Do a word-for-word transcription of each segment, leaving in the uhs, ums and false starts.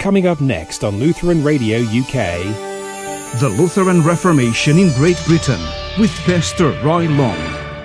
Coming up next on Lutheran Radio U K. The Lutheran Reformation in Great Britain with Pastor Roy Long.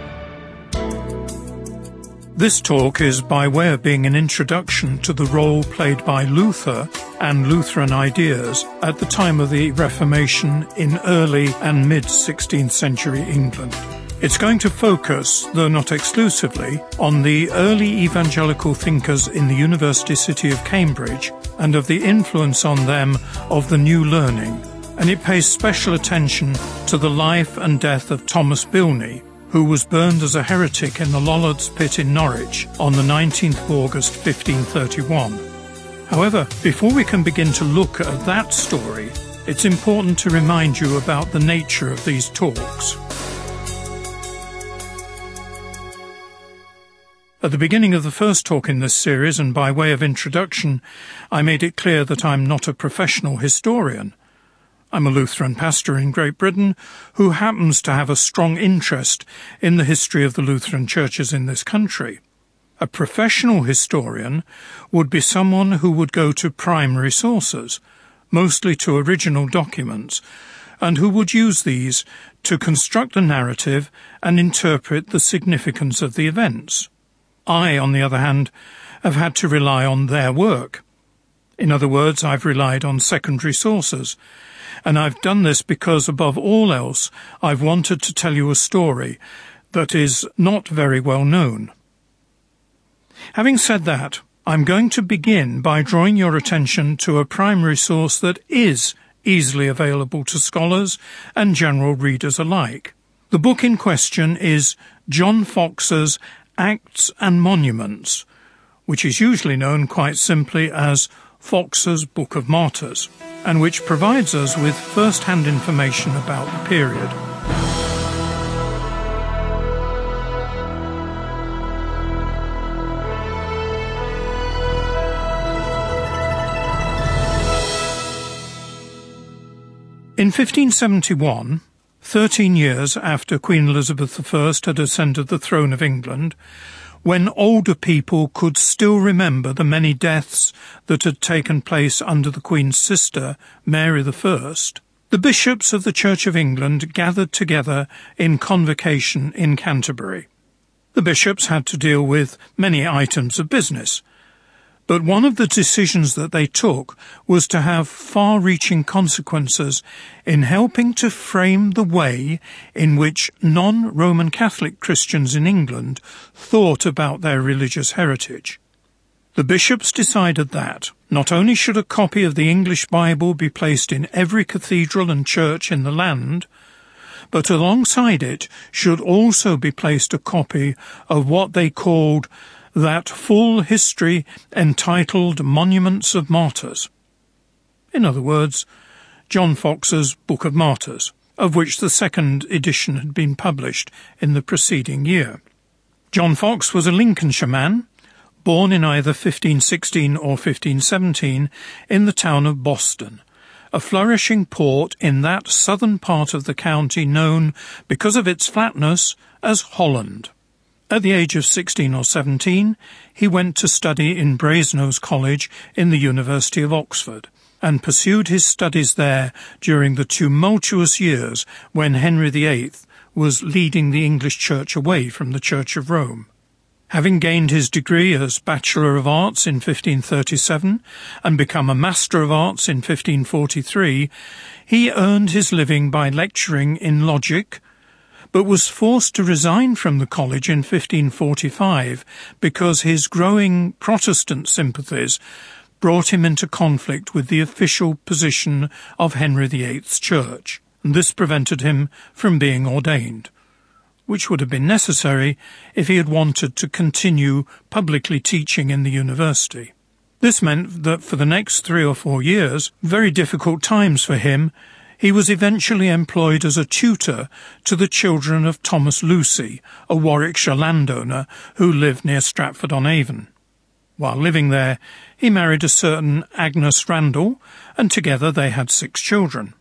This talk is by way of being an introduction to the role played by Luther and Lutheran ideas at the time of the Reformation in early and mid-sixteenth century England. It's going to focus, though not exclusively, on the early evangelical thinkers in the university city of Cambridge and of the influence on them of the New Learning, and it pays special attention to the life and death of Thomas Bilney, who was burned as a heretic in the Lollards Pit in Norwich on the nineteenth of August fifteen thirty-one. However, before we can begin to look at that story, it's important to remind you about the nature of these talks. At the beginning of the first talk in this series, and by way of introduction, I made it clear that I'm not a professional historian. I'm a Lutheran pastor in Great Britain who happens to have a strong interest in the history of the Lutheran churches in this country. A professional historian would be someone who would go to primary sources, mostly to original documents, and who would use these to construct a narrative and interpret the significance of the events. I, on the other hand, have had to rely on their work. In other words, I've relied on secondary sources, and I've done this because, above all else, I've wanted to tell you a story that is not very well known. Having said that, I'm going to begin by drawing your attention to a primary source that is easily available to scholars and general readers alike. The book in question is John Foxe's Acts and Monuments, which is usually known quite simply as Foxe's Book of Martyrs, and which provides us with first-hand information about the period. In fifteen seventy-one, thirteen years after Queen Elizabeth the First had ascended the throne of England, when older people could still remember the many deaths that had taken place under the Queen's sister, Mary the First, the bishops of the Church of England gathered together in convocation in Canterbury. The bishops had to deal with many items of business, but one of the decisions that they took was to have far-reaching consequences in helping to frame the way in which non-Roman Catholic Christians in England thought about their religious heritage. The bishops decided that not only should a copy of the English Bible be placed in every cathedral and church in the land, but alongside it should also be placed a copy of what they called that full history entitled Monuments of Martyrs. In other words, John Foxe's Book of Martyrs, of which the second edition had been published in the preceding year. John Foxe was a Lincolnshire man, born in either fifteen sixteen or fifteen seventeen in the town of Boston, a flourishing port in that southern part of the county known, because of its flatness, as Holland. At the age of sixteen or seventeen, he went to study in Brasenose College in the University of Oxford, and pursued his studies there during the tumultuous years when Henry the Eighth was leading the English Church away from the Church of Rome. Having gained his degree as Bachelor of Arts in fifteen thirty-seven and become a Master of Arts in fifteen forty-three, he earned his living by lecturing in logic, but was forced to resign from the college in fifteen forty-five because his growing Protestant sympathies brought him into conflict with the official position of Henry the Eighth's church, and this prevented him from being ordained, which would have been necessary if he had wanted to continue publicly teaching in the university. This meant that for the next three or four years, very difficult times for him, he was eventually employed as a tutor to the children of Thomas Lucy, a Warwickshire landowner who lived near Stratford-on-Avon. While living there, he married a certain Agnes Randall, and together they had six children.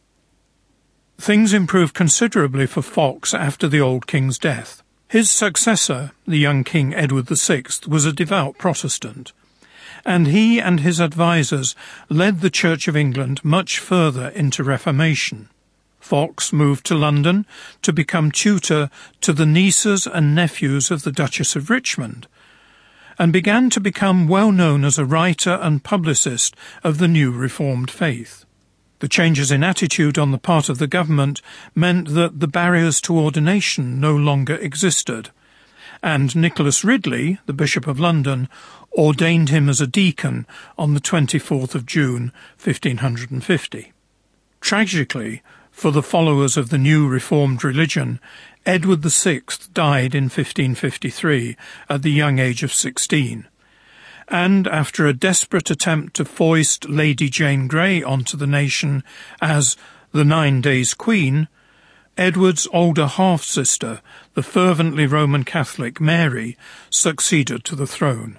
Things improved considerably for Foxe after the old king's death. His successor, the young King Edward the Sixth, was a devout Protestant, and he and his advisers led the Church of England much further into Reformation. Foxe moved to London to become tutor to the nieces and nephews of the Duchess of Richmond, and began to become well known as a writer and publicist of the new Reformed faith. The changes in attitude on the part of the government meant that the barriers to ordination no longer existed, and Nicholas Ridley, the Bishop of London, ordained him as a deacon on the twenty-fourth of June, fifteen fifty. Tragically, for the followers of the new Reformed religion, Edward the Sixth died in fifteen fifty-three at the young age of sixteen, and after a desperate attempt to foist Lady Jane Grey onto the nation as the Nine Days Queen, Edward's older half-sister, the fervently Roman Catholic Mary, succeeded to the throne.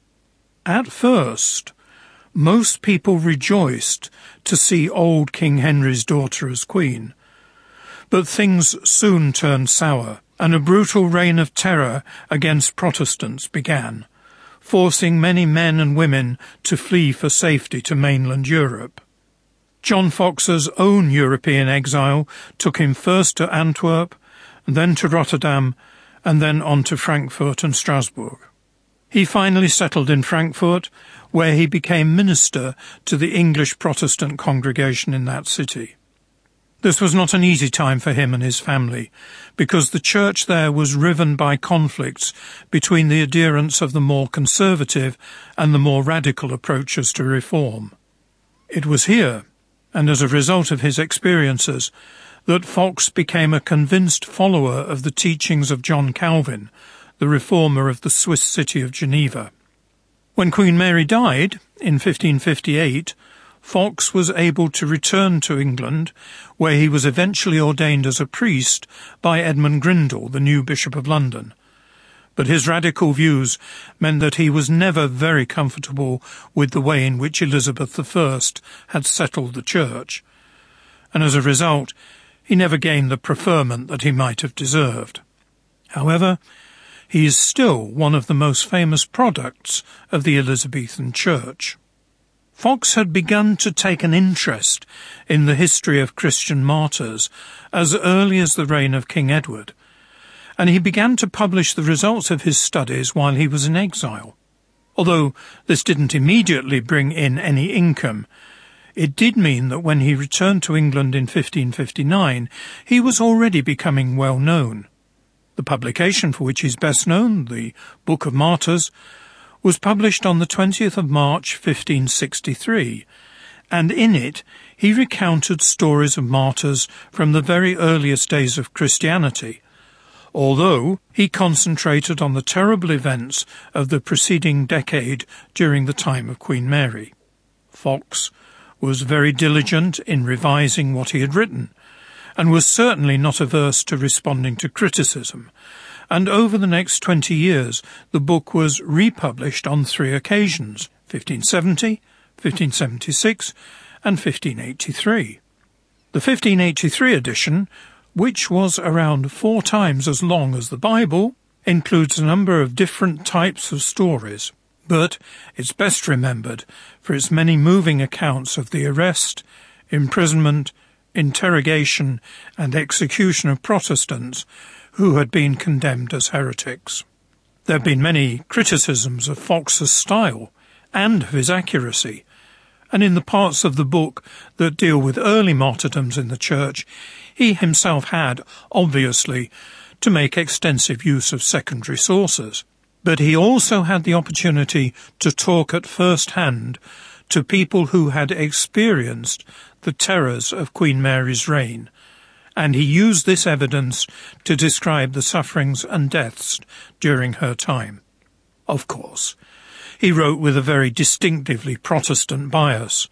At first, most people rejoiced to see old King Henry's daughter as queen, but things soon turned sour, and a brutal reign of terror against Protestants began, forcing many men and women to flee for safety to mainland Europe. John Foxe's own European exile took him first to Antwerp, then to Rotterdam, and then on to Frankfurt and Strasbourg. He finally settled in Frankfurt, where he became minister to the English Protestant congregation in that city. This was not an easy time for him and his family, because the church there was riven by conflicts between the adherents of the more conservative and the more radical approaches to reform. It was here, and as a result of his experiences, that Foxe became a convinced follower of the teachings of John Calvin, the reformer of the Swiss city of Geneva. When Queen Mary died in fifteen fifty-eight, Foxe was able to return to England, where he was eventually ordained as a priest by Edmund Grindal, the new Bishop of London. But his radical views meant that he was never very comfortable with the way in which Elizabeth the First had settled the church, and as a result, he never gained the preferment that he might have deserved. However, he is still one of the most famous products of the Elizabethan Church. Foxe had begun to take an interest in the history of Christian martyrs as early as the reign of King Edward, and he began to publish the results of his studies while he was in exile. Although this didn't immediately bring in any income, it did mean that when he returned to England in fifteen fifty-nine, he was already becoming well known. The publication for which he's best known, the Book of Martyrs, was published on the twentieth of March fifteen sixty-three, and in it he recounted stories of martyrs from the very earliest days of Christianity, although he concentrated on the terrible events of the preceding decade during the time of Queen Mary. Foxe was very diligent in revising what he had written, and was certainly not averse to responding to criticism, and over the next twenty years the book was republished on three occasions, fifteen seventy, fifteen seventy-six and fifteen eighty-three. The fifteen eighty-three edition, which was around four times as long as the Bible, includes a number of different types of stories, but it's best remembered for its many moving accounts of the arrest, imprisonment, interrogation and execution of Protestants who had been condemned as heretics. There have been many criticisms of Foxe's style and of his accuracy, and in the parts of the book that deal with early martyrdoms in the Church, he himself had, obviously, to make extensive use of secondary sources. But he also had the opportunity to talk at first hand to people who had experienced the terrors of Queen Mary's reign, and he used this evidence to describe the sufferings and deaths during her time. Of course, he wrote with a very distinctively Protestant bias,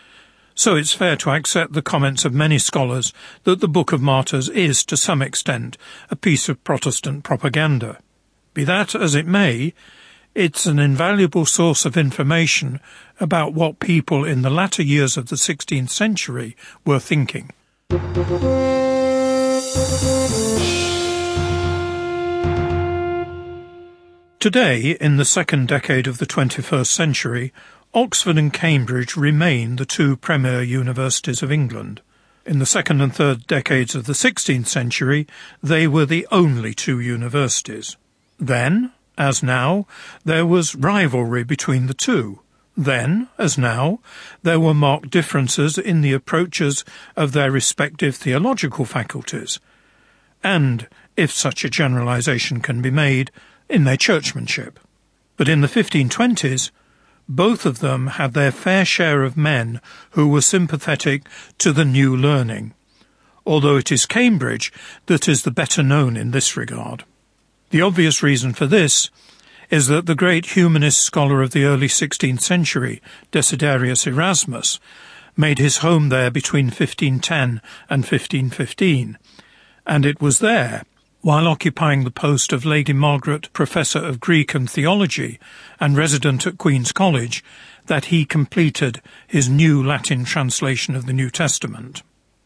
so it's fair to accept the comments of many scholars that the Book of Martyrs is, to some extent, a piece of Protestant propaganda. Be that as it may, it's an invaluable source of information about what people in the latter years of the sixteenth century were thinking. Today, in the second decade of the twenty-first century, Oxford and Cambridge remain the two premier universities of England. In the second and third decades of the sixteenth century, they were the only two universities. Then, as now, there was rivalry between the two. Then, as now, there were marked differences in the approaches of their respective theological faculties, and, if such a generalization can be made, in their churchmanship. But in the fifteen twenties, both of them had their fair share of men who were sympathetic to the new learning, although it is Cambridge that is the better known in this regard. The obvious reason for this is that the great humanist scholar of the early sixteenth century, Desiderius Erasmus, made his home there between fifteen ten and fifteen fifteen, and it was there, while occupying the post of Lady Margaret Professor of Greek and Theology and resident at Queen's College, that he completed his new Latin translation of the New Testament.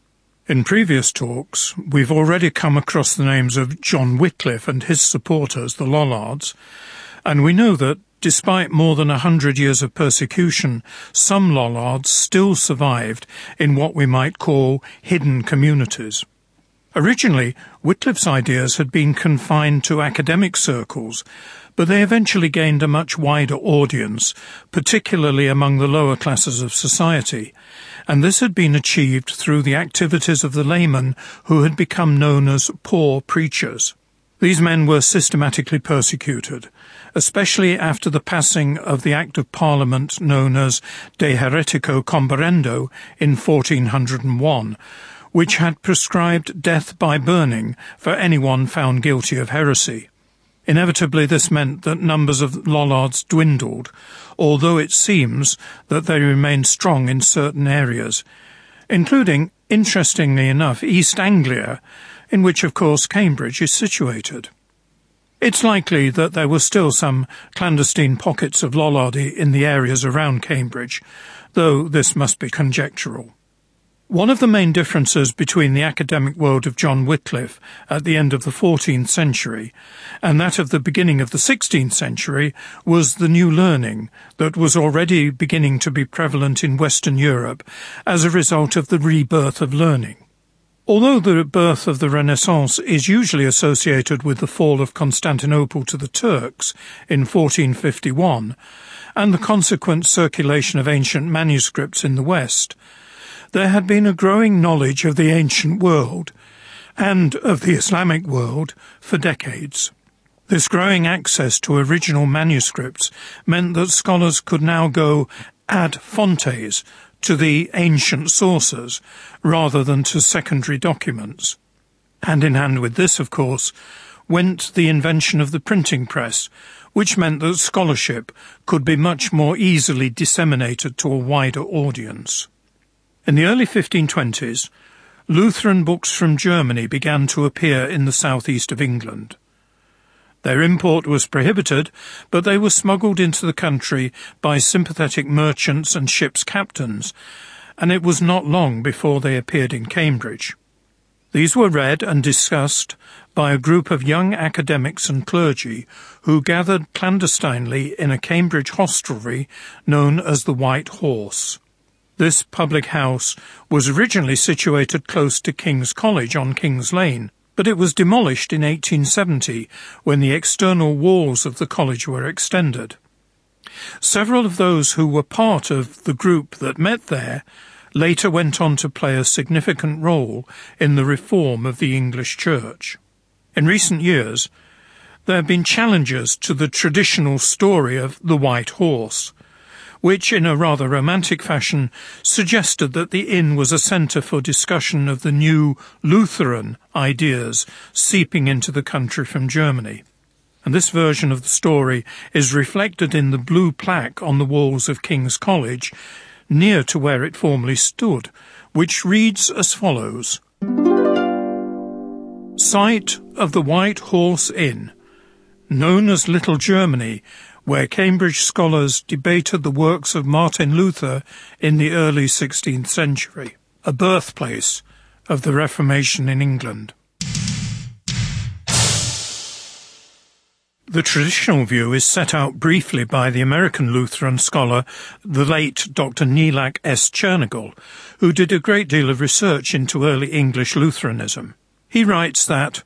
In previous talks, we've already come across the names of John Wycliffe and his supporters, the Lollards, and we know that, despite more than a hundred years of persecution, some Lollards still survived in what we might call hidden communities. Originally, Wycliffe's ideas had been confined to academic circles, but they eventually gained a much wider audience, particularly among the lower classes of society, and this had been achieved through the activities of the laymen who had become known as poor preachers. These men were systematically persecuted, especially after the passing of the Act of Parliament known as De Heretico Comberendo in fourteen oh one, which had prescribed death by burning for anyone found guilty of heresy. Inevitably, this meant that numbers of Lollards dwindled, although it seems that they remained strong in certain areas, including, interestingly enough, East Anglia, in which, of course, Cambridge is situated. It's likely that there were still some clandestine pockets of Lollardy in the areas around Cambridge, though this must be conjectural. One of the main differences between the academic world of John Wycliffe at the end of the fourteenth century and that of the beginning of the sixteenth century was the new learning that was already beginning to be prevalent in Western Europe as a result of the rebirth of learning. Although the birth of the Renaissance is usually associated with the fall of Constantinople to the Turks in fourteen fifty-one and the consequent circulation of ancient manuscripts in the West, there had been a growing knowledge of the ancient world and of the Islamic world for decades. This growing access to original manuscripts meant that scholars could now go ad fontes to the ancient sources rather than to secondary documents. Hand in hand with this, of course, went the invention of the printing press, which meant that scholarship could be much more easily disseminated to a wider audience. In the early fifteen twenties, Lutheran books from Germany began to appear in the southeast of England. Their import was prohibited, but they were smuggled into the country by sympathetic merchants and ship's captains, and it was not long before they appeared in Cambridge. These were read and discussed by a group of young academics and clergy who gathered clandestinely in a Cambridge hostelry known as the White Horse. This public house was originally situated close to King's College on King's Lane, but it was demolished in eighteen seventy when the external walls of the college were extended. Several of those who were part of the group that met there later went on to play a significant role in the reform of the English Church. In recent years, there have been challenges to the traditional story of the White Horse, which, in a rather romantic fashion, suggested that the inn was a centre for discussion of the new Lutheran ideas seeping into the country from Germany. And this version of the story is reflected in the blue plaque on the walls of King's College, near to where it formerly stood, which reads as follows: Site of the White Horse Inn, known as Little Germany, where Cambridge scholars debated the works of Martin Luther in the early sixteenth century, a birthplace of the Reformation in England. The traditional view is set out briefly by the American Lutheran scholar, the late Doctor Neelach S. Chernigal, who did a great deal of research into early English Lutheranism. He writes that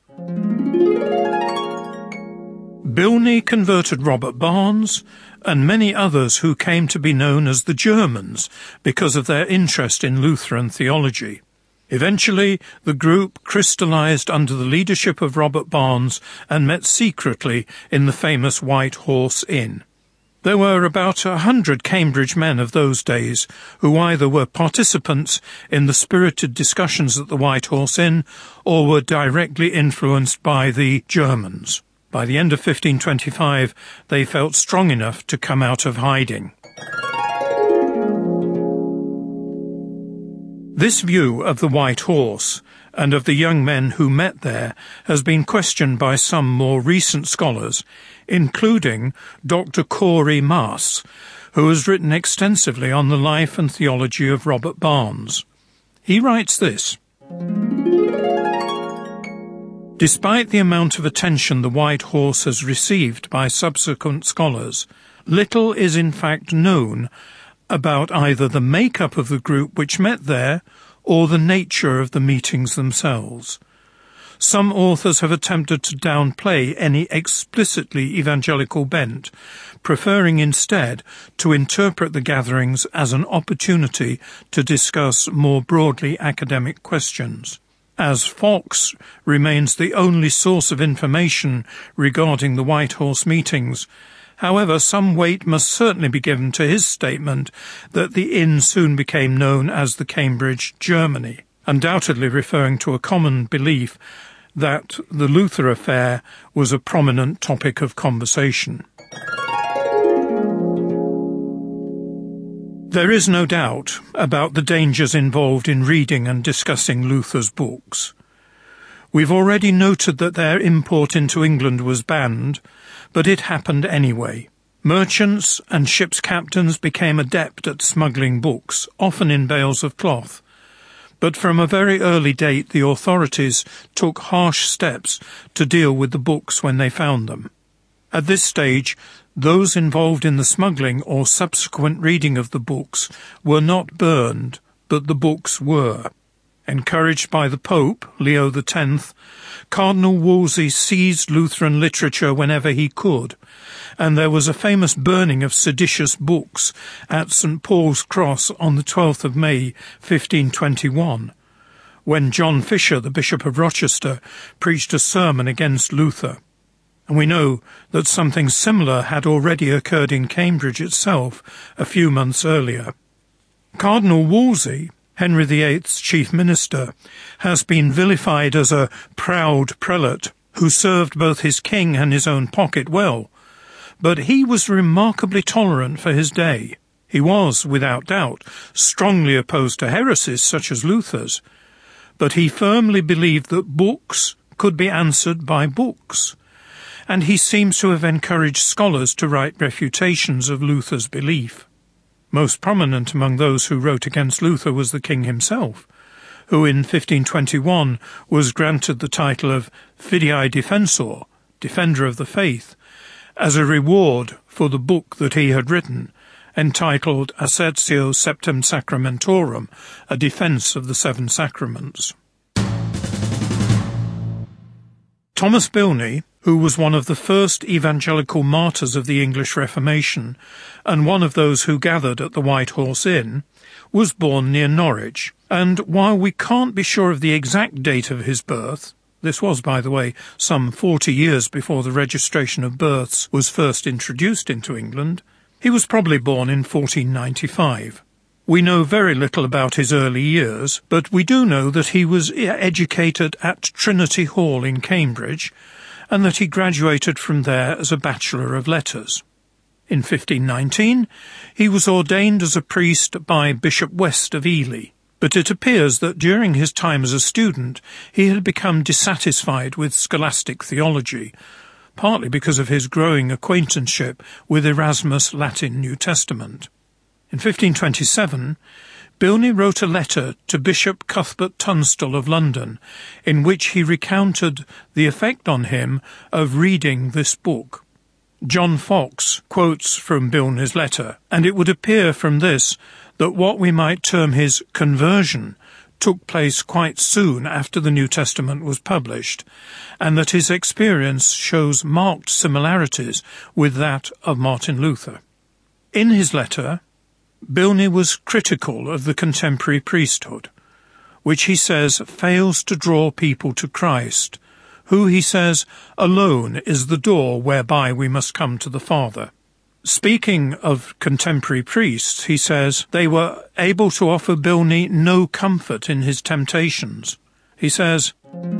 Bilney converted Robert Barnes and many others who came to be known as the Germans because of their interest in Lutheran theology. Eventually, the group crystallized under the leadership of Robert Barnes and met secretly in the famous White Horse Inn. There were about a hundred Cambridge men of those days who either were participants in the spirited discussions at the White Horse Inn or were directly influenced by the Germans. By the end of fifteen twenty-five, they felt strong enough to come out of hiding. This view of the White Horse and of the young men who met there has been questioned by some more recent scholars, including Doctor Corey Maas, who has written extensively on the life and theology of Robert Barnes. He writes this: Despite the amount of attention the White Horse has received by subsequent scholars, little is in fact known about either the makeup of the group which met there or the nature of the meetings themselves. Some authors have attempted to downplay any explicitly evangelical bent, preferring instead to interpret the gatherings as an opportunity to discuss more broadly academic questions. As Fox remains the only source of information regarding the White Horse meetings, however, some weight must certainly be given to his statement that the inn soon became known as the Cambridge Germany, undoubtedly referring to a common belief that the Luther affair was a prominent topic of conversation. There is no doubt about the dangers involved in reading and discussing Luther's books. We've already noted that their import into England was banned, but it happened anyway. Merchants and ship's captains became adept at smuggling books, often in bales of cloth. But from a very early date the authorities took harsh steps to deal with the books when they found them. At this stage, those involved in the smuggling or subsequent reading of the books were not burned, but the books were. Encouraged by the Pope, Leo the Tenth, Cardinal Wolsey seized Lutheran literature whenever he could, and there was a famous burning of seditious books at Saint Paul's Cross on the twelfth of May, fifteen twenty-one, when John Fisher, the Bishop of Rochester, preached a sermon against Luther. And we know that something similar had already occurred in Cambridge itself a few months earlier. Cardinal Wolsey, Henry the Eighth's chief minister, has been vilified as a proud prelate who served both his king and his own pocket well, but he was remarkably tolerant for his day. He was, without doubt, strongly opposed to heresies such as Luther's, but he firmly believed that books could be answered by books, and he seems to have encouraged scholars to write refutations of Luther's belief. Most prominent among those who wrote against Luther was the king himself, who in fifteen twenty-one was granted the title of Fidei Defensor, Defender of the Faith, as a reward for the book that he had written, entitled Assertio Septem Sacramentorum, a defence of the seven sacraments. Thomas Bilney, who was one of the first evangelical martyrs of the English Reformation and one of those who gathered at the White Horse Inn, was born near Norwich, and while we can't be sure of the exact date of his birth — this was, by the way, some forty years before the registration of births was first introduced into England — he was probably born in fourteen ninety-five. We know very little about his early years, but we do know that he was educated at Trinity Hall in Cambridge, and that he graduated from there as a Bachelor of Letters. In fifteen nineteen, he was ordained as a priest by Bishop West of Ely, but it appears that during his time as a student he had become dissatisfied with scholastic theology, partly because of his growing acquaintanceship with Erasmus' Latin New Testament. In fifteen twenty-seven, Bilney wrote a letter to Bishop Cuthbert Tunstall of London, in which he recounted the effect on him of reading this book. John Fox quotes from Bilney's letter, and it would appear from this that what we might term his conversion took place quite soon after the New Testament was published, and that his experience shows marked similarities with that of Martin Luther. In his letter, Bilney was critical of the contemporary priesthood, which he says fails to draw people to Christ, who, he says, alone is the door whereby we must come to the Father. Speaking of contemporary priests, he says they were able to offer Bilney no comfort in his temptations. He says,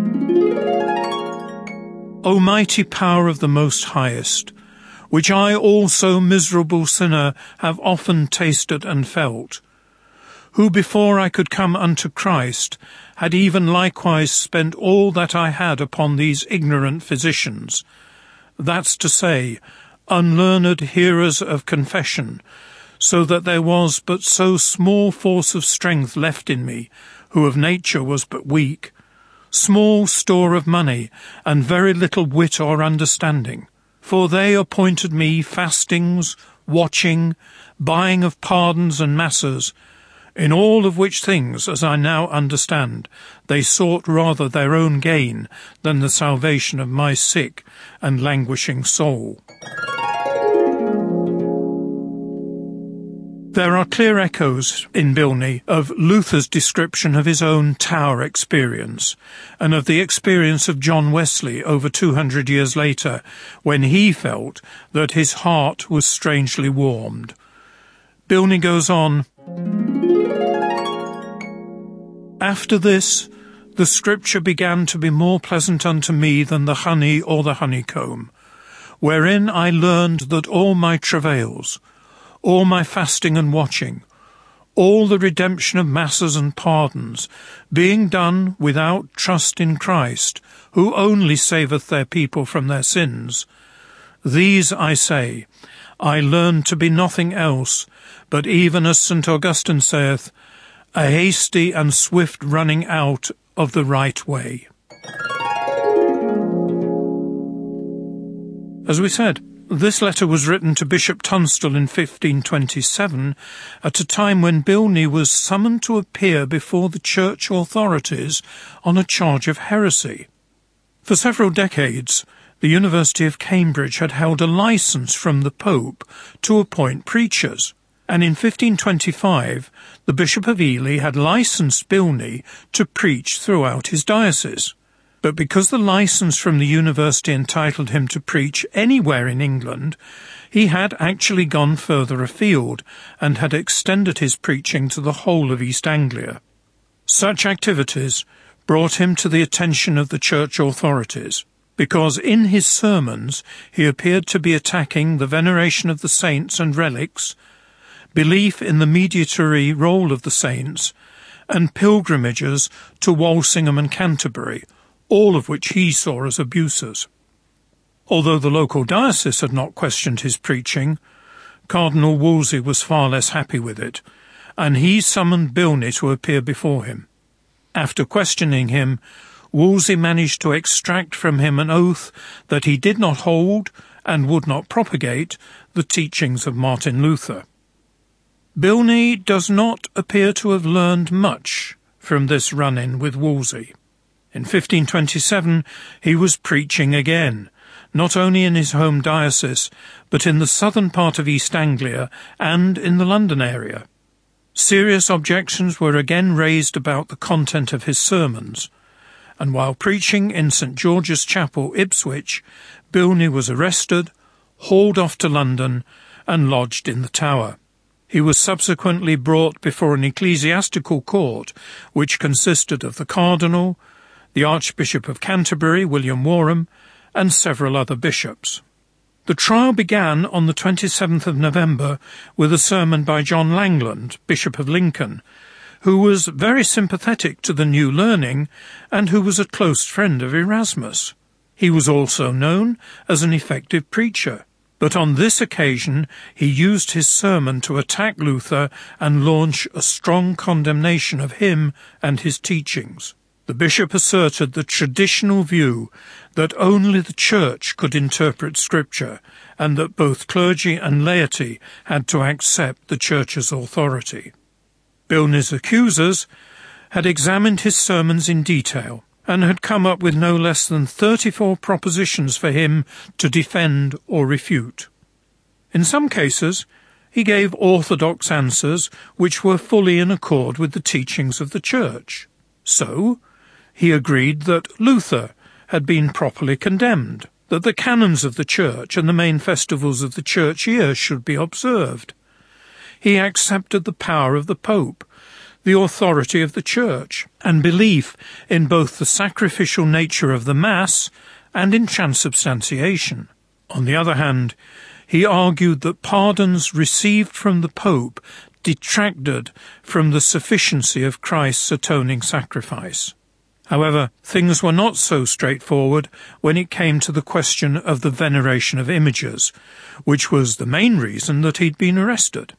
O mighty power of the Most Highest, which I also, miserable sinner, have often tasted and felt, who before I could come unto Christ had even likewise spent all that I had upon these ignorant physicians, that's to say, unlearned hearers of confession, so that there was but so small force of strength left in me, who of nature was but weak, small store of money, and very little wit or understanding. For they appointed me fastings, watching, buying of pardons and masses, in all of which things, as I now understand, they sought rather their own gain than the salvation of my sick and languishing soul. There are clear echoes in Bilney of Luther's description of his own Tower experience and of the experience of John Wesley over two hundred years later, when he felt that his heart was strangely warmed. Bilney goes on, After this, the Scripture began to be more pleasant unto me than the honey or the honeycomb, wherein I learned that all my travails, all my fasting and watching, all the redemption of masses and pardons, being done without trust in Christ, who only saveth their people from their sins, these, I say, I learned to be nothing else, but even as Saint Augustine saith, a hasty and swift running out of the right way. As we said, this letter was written to Bishop Tunstall in fifteen twenty-seven, at a time when Bilney was summoned to appear before the church authorities on a charge of heresy. For several decades, the University of Cambridge had held a licence from the Pope to appoint preachers, and in fifteen twenty-five the Bishop of Ely had licensed Bilney to preach throughout his diocese. But because the licence from the university entitled him to preach anywhere in England, he had actually gone further afield and had extended his preaching to the whole of East Anglia. Such activities brought him to the attention of the church authorities, because in his sermons he appeared to be attacking the veneration of the saints and relics, belief in the mediatory role of the saints, and pilgrimages to Walsingham and Canterbury, all of which he saw as abuses. Although the local diocese had not questioned his preaching, Cardinal Wolsey was far less happy with it, and he summoned Bilney to appear before him. After questioning him, Wolsey managed to extract from him an oath that he did not hold and would not propagate the teachings of Martin Luther. Bilney does not appear to have learned much from this run-in with Wolsey. In fifteen twenty-seven he was preaching again, not only in his home diocese, but in the southern part of East Anglia and in the London area. Serious objections were again raised about the content of his sermons, and while preaching in St George's Chapel, Ipswich, Bilney was arrested, hauled off to London, and lodged in the Tower. He was subsequently brought before an ecclesiastical court which consisted of the Cardinal, the Archbishop of Canterbury, William Warham, and several other bishops. The trial began on the twenty-seventh of November with a sermon by John Langland, Bishop of Lincoln, who was very sympathetic to the new learning and who was a close friend of Erasmus. He was also known as an effective preacher, but on this occasion he used his sermon to attack Luther and launch a strong condemnation of him and his teachings. The bishop asserted the traditional view that only the church could interpret Scripture and that both clergy and laity had to accept the church's authority. Bilney's accusers had examined his sermons in detail and had come up with no less than thirty-four propositions for him to defend or refute. In some cases, he gave orthodox answers which were fully in accord with the teachings of the Church. So, he agreed that Luther had been properly condemned, that the canons of the Church and the main festivals of the Church year should be observed. He accepted the power of the Pope, the authority of the Church, and belief in both the sacrificial nature of the Mass and in transubstantiation. On the other hand, he argued that pardons received from the Pope detracted from the sufficiency of Christ's atoning sacrifice. However, things were not so straightforward when it came to the question of the veneration of images, which was the main reason that he'd been arrested.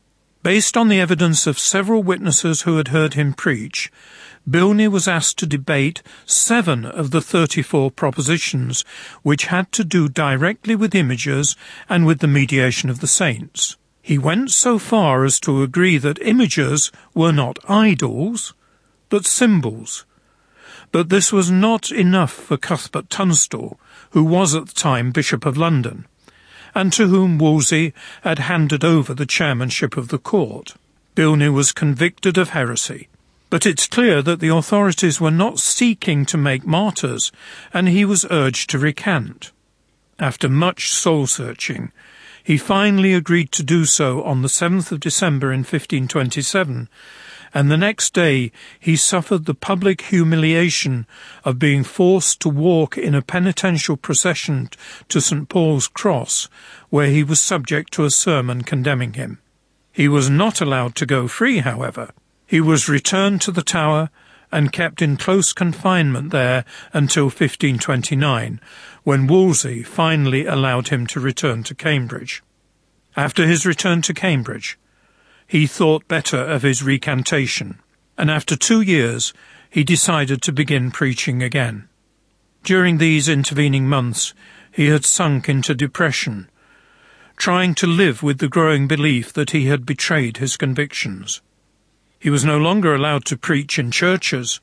Based on the evidence of several witnesses who had heard him preach, Bilney was asked to debate seven of the thirty-four propositions which had to do directly with images and with the mediation of the saints. He went so far as to agree that images were not idols, but symbols. But this was not enough for Cuthbert Tunstall, who was at the time Bishop of London, and to whom Wolsey had handed over the chairmanship of the court. Bilney was convicted of heresy, but it's clear that the authorities were not seeking to make martyrs, and he was urged to recant. After much soul-searching, he finally agreed to do so on the seventh of December in fifteen twenty-seven, and the next day he suffered the public humiliation of being forced to walk in a penitential procession to Saint Paul's Cross, where he was subject to a sermon condemning him. He was not allowed to go free, however. He was returned to the Tower and kept in close confinement there until fifteen twenty-nine, when Wolsey finally allowed him to return to Cambridge. After his return to Cambridge, he thought better of his recantation, and after two years he decided to begin preaching again. During these intervening months he had sunk into depression, trying to live with the growing belief that he had betrayed his convictions. He was no longer allowed to preach in churches,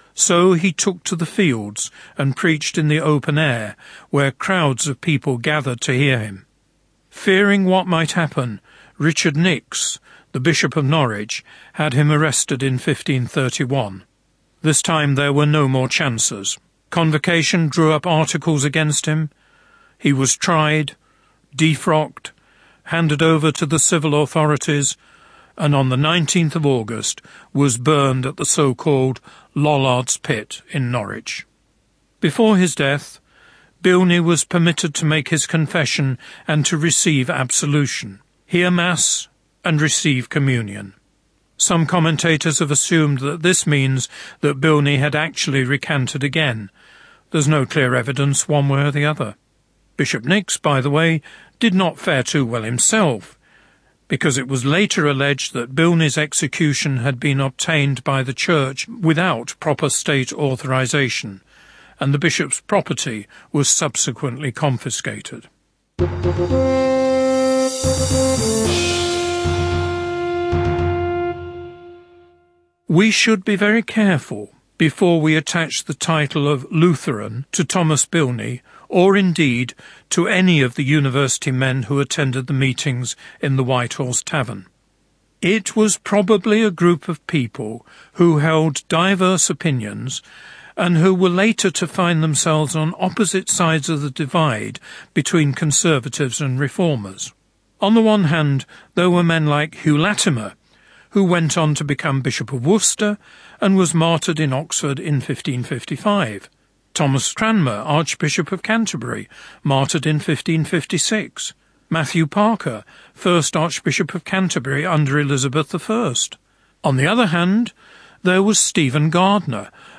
so he took to the fields and preached in the open air, where crowds of people gathered to hear him. Fearing what might happen, Richard Nix, the Bishop of Norwich, had him arrested in fifteen thirty-one. This time there were no more chances. Convocation drew up articles against him. He was tried, defrocked, handed over to the civil authorities, and on the nineteenth of August was burned at the so-called Lollard's Pit in Norwich. Before his death, Bilney was permitted to make his confession and to receive absolution, hear Mass, and receive communion. Some commentators have assumed that this means that Bilney had actually recanted again. There's no clear evidence one way or the other. Bishop Nix, by the way, did not fare too well himself, because it was later alleged that Bilney's execution had been obtained by the Church without proper state authorization, and the bishop's property was subsequently confiscated. We should be very careful before we attach the title of Lutheran to Thomas Bilney, or indeed to any of the university men who attended the meetings in the White Horse Tavern. It was probably a group of people who held diverse opinions and who were later to find themselves on opposite sides of the divide between conservatives and reformers. On the one hand, there were men like Hugh Latimer, who went on to become Bishop of Worcester and was martyred in Oxford in fifteen fifty-five. Thomas Cranmer, Archbishop of Canterbury, martyred in fifteen fifty-six. Matthew Parker, first Archbishop of Canterbury under Elizabeth the First. On the other hand, there was Stephen Gardiner,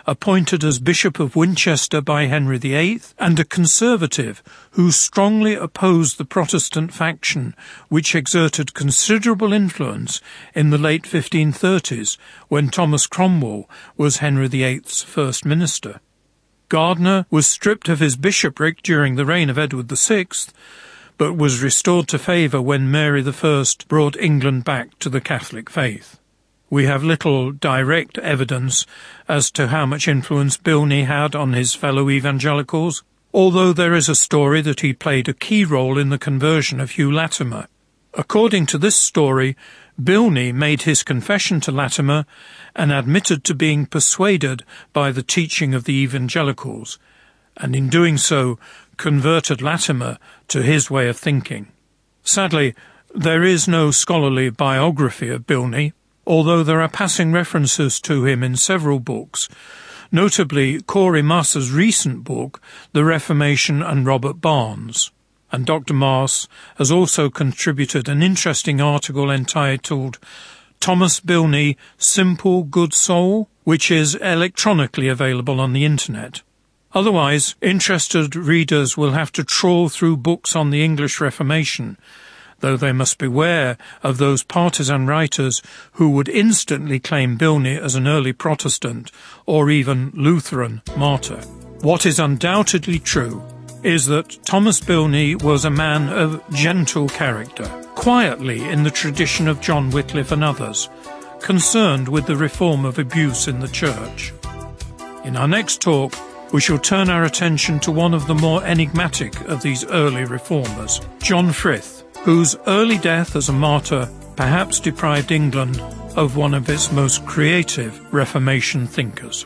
appointed as Bishop of Winchester by Henry the Eighth, and a conservative who strongly opposed the Protestant faction, which exerted considerable influence in the late fifteen thirties when Thomas Cromwell was Henry the Eighth's first minister. Gardiner was stripped of his bishopric during the reign of Edward the Sixth, but was restored to favour when Mary the First brought England back to the Catholic faith. We have little direct evidence as to how much influence Bilney had on his fellow evangelicals, although there is a story that he played a key role in the conversion of Hugh Latimer. According to this story, Bilney made his confession to Latimer and admitted to being persuaded by the teaching of the evangelicals, and in doing so converted Latimer to his way of thinking. Sadly, there is no scholarly biography of Bilney, although there are passing references to him in several books, notably Corey Mass's recent book, The Reformation and Robert Barnes. And Doctor Mass has also contributed an interesting article entitled Thomas Bilney, Simple Good Soul, which is electronically available on the internet. Otherwise, interested readers will have to trawl through books on the English Reformation, though they must beware of those partisan writers who would instantly claim Bilney as an early Protestant or even Lutheran martyr. What is undoubtedly true is that Thomas Bilney was a man of gentle character, quietly in the tradition of John Wycliffe and others, concerned with the reform of abuse in the church. In our next talk, we shall turn our attention to one of the more enigmatic of these early reformers, John Frith, whose early death as a martyr perhaps deprived England of one of its most creative Reformation thinkers.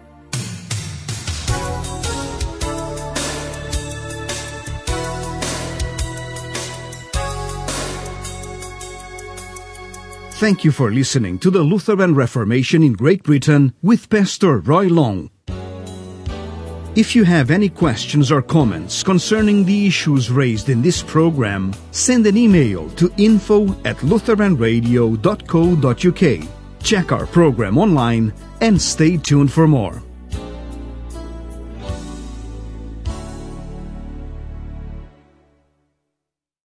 Thank you for listening to the Lutheran Reformation in Great Britain with Pastor Roy Long. If you have any questions or comments concerning the issues raised in this program, send an email to info at lutheran radio dot co dot uk. Check our program online and stay tuned for more.